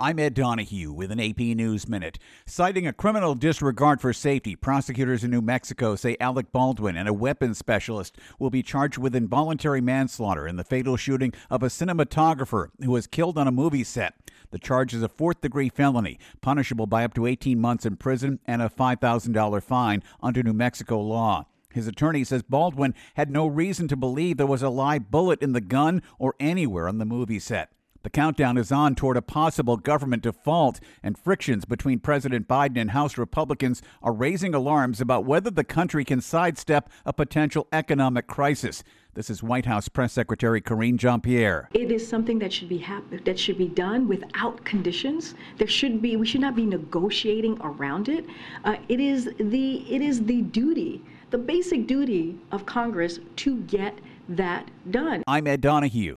I'm Ed Donahue with an AP News Minute. Citing a criminal disregard for safety, prosecutors in New Mexico say Alec Baldwin and a weapons specialist will be charged with involuntary manslaughter in the fatal shooting of a cinematographer who was killed on a movie set. The charge is a fourth-degree felony, punishable by up to 18 months in prison and a $5,000 fine under New Mexico law. His attorney says Baldwin had no reason to believe there was a live bullet in the gun or anywhere on the movie set. The countdown is on toward a possible government default, and frictions between President Biden and House Republicans are raising alarms about whether the country can sidestep a potential economic crisis. This is White House Press Secretary Karine Jean-Pierre. It is something that should be done without conditions. We should not be negotiating around it. It is the duty, the basic duty of Congress to get that done. I'm Ed Donahue.